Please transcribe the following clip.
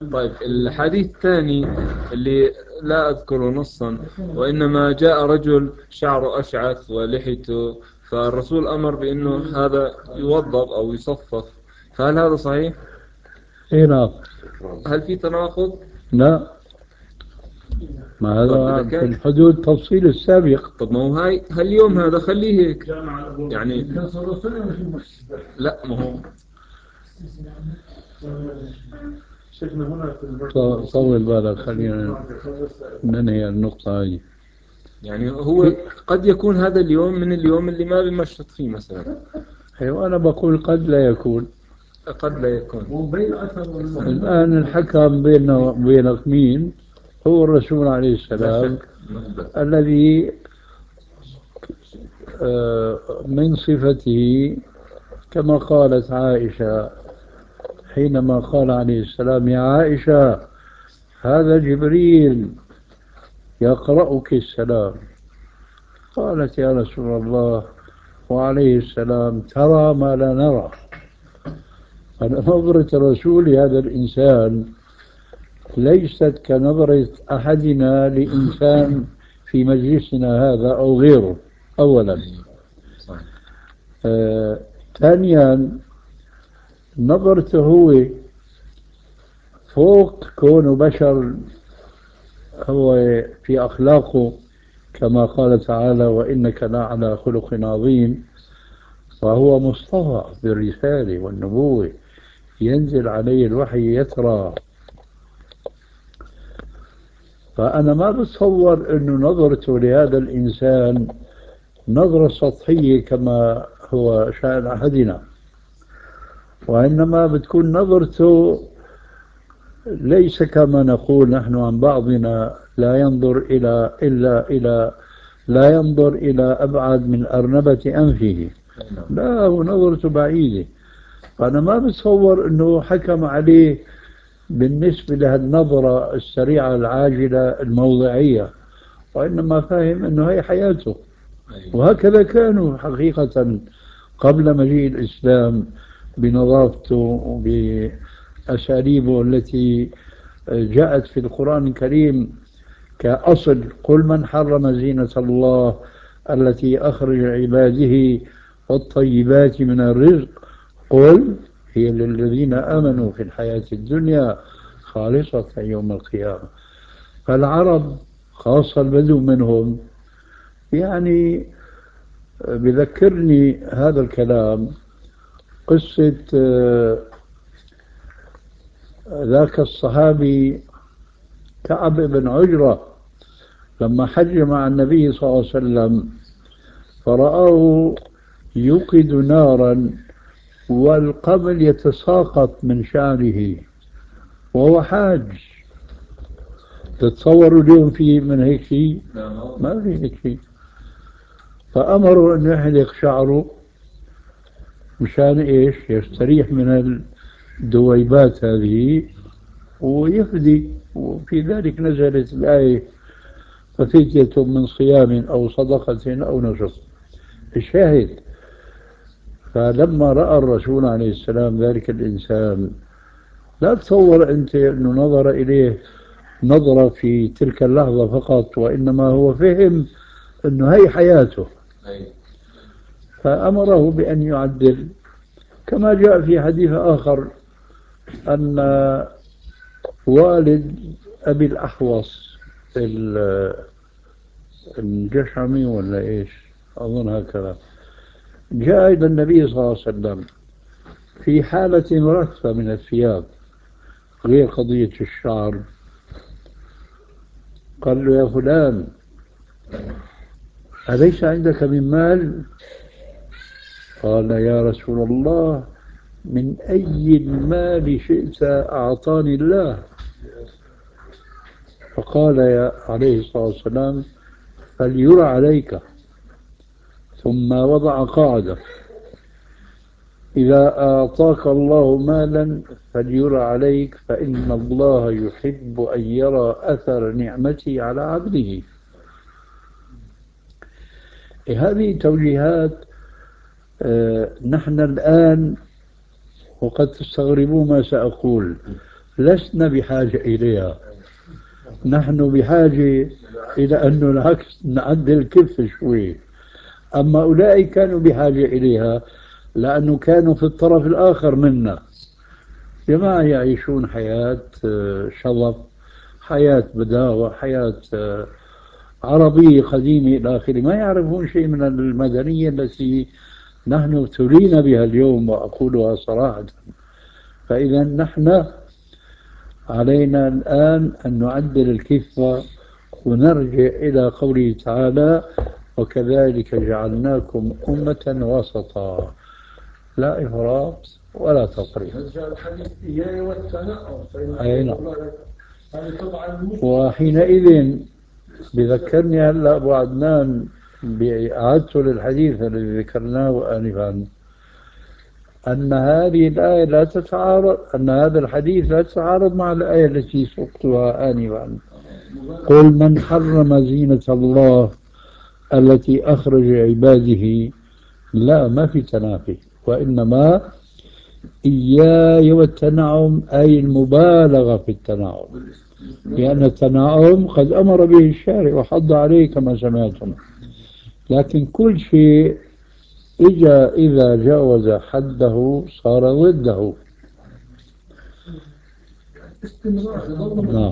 طيب الحديث الثاني اللي لا أذكر نصا، وإنما جاء رجل شعره أشعث ولحيته، فالرسول أمر بأنه هذا يوظف أو يصفف، فهل هذا صحيح؟ اي نعم. هل في تناقض؟ لا، ما طيب إذا هذا في كان، الحدود تفصيل السابق. طب ما هو هاي هاليوم هذا خليه هيك يعني. لا ما هو طول بالك، خلينا ننهي النقطة هذه. يعني هو في قد يكون هذا اليوم من اليوم اللي ما بمشط فيه مثلا. أيوة، أنا بقول قد لا يكون. قد لا يكون. الآن الحكم بيننا وبينك مين؟ هو الرسول عليه لا السلام، شك نقبل. الذي من صفته كما قالت عائشة حينما قال عليه السلام: يا عائشة، هذا جبريل يقرأك السلام. قالت: يا رسول الله وعليه السلام ترى ما لا نرى. أنا نظرة الرسول لهذا الإنسان ليست كنظرة أحدنا لإنسان في مجلسنا هذا أو غيره، أولا. صحيح. ثانيا، نظرته هو فوق كونه بشر، هو في أخلاقه كما قال تعالى: وإنك لعلى خلق عظيم. فهو مصطفى بالرسالة والنبوة، ينزل عليه الوحي يترى. فأنا ما بتصور أنه نظرته لهذا الإنسان نظرة سطحية كما هو شأن أحدنا، وإنما بتكون نظرته ليس كما نقول نحن عن بعضنا: لا ينظر إلى لا ينظر إلى أبعد من أرنبة أنفه. لا، هو نظرته بعيدة. فأنا ما بتصور أنه حكم عليه بالنسبة لهالنظرة السريعة العاجلة الموضعية، وإنما فاهم أنه هي حياته. وهكذا كانوا حقيقة قبل مجيء الإسلام، بنظافته وبأساليبه التي جاءت في القرآن الكريم كأصل: قل من حرم زينة الله التي أخرج عباده والطيبات من الرزق قل هي للذين آمنوا في الحياة الدنيا خالصة يوم القيامة. فالعرب خاصة البدو منهم، يعني بذكرني هذا الكلام قصة ذاك الصحابي كعب بن عجرة لما حج مع النبي صلى الله عليه وسلم، فرآه يوقد نارا والقمل يتساقط من شعره وهو حاج. تتصوروا اليوم في من هيك شيء؟ ما في هيك شيء. فأمروا أن يحلق شعره مشان إيش؟ يستريح من الدويبات هذه ويفدي. وفي ذلك نزلت الآية: ففدية من صيام أو صدقة أو نسك. الشاهد: فلما رأى الرسول عليه السلام ذلك الإنسان، لا تصور أنت أنه نظر إليه نظرة في تلك اللحظة فقط، وإنما هو فهم أنه هي حياته، فأمره بأن يعدل. كما جاء في حديث آخر أن والد أبي الأحوص الجشعمي ولا إيش، أظن هكذا، جاء إلى النبي صلى الله عليه وسلم في حالة مرثة من الثياب غير قضية الشعر. قال له: يا فلان، أليس عندك من مال؟ قال: يا رسول الله، من أي المال شئت أعطاني الله. فقال عليه الصلاة والسلام: فليرى عليك. ثم وضع قاعدة: إذا أعطاك الله مالا فليرى عليك، فإن الله يحب أن يرى أثر نعمته على عبده. هذه توجيهات. نحن الآن، وقد تستغربوا ما سأقول، لسنا بحاجة إليها، نحن بحاجة إلى أنه العكس نعدل كف شوي. أما أولئك كانوا بحاجة إليها لأنه كانوا في الطرف الآخر منا، جماعة يعيشون حياة شظف، حياة بداوة، حياة عربية قديمة إلى آخره، ما يعرفون شيء من المدنية التي نحن ابتلينا بها اليوم، وأقولها صراحة. فإذا نحن علينا الآن أن نعدل الكفة ونرجع إلى قوله تعالى: وكذلك جعلناكم أمة وسطا، لا إفراط ولا تفريط. أي نعم. وحينئذ بذكرني هلا أبو عدنان بإعادته للحديث الذي ذكرناه آنفا، أن هذه الآية لا تتعارض، أن هذا الحديث لا يتعارض مع الآية التي سقتها آنفا: قل من حرم زينة الله التي أخرج عباده. لا، ما في تنافي، وإنما إياي والتنعم أي المبالغة في التنعم، لأن التنعم قد أمر به الشارع وحض عليه كما سمعتم، لكن كل شيء إذا جاوز حده صار ضده. نعم.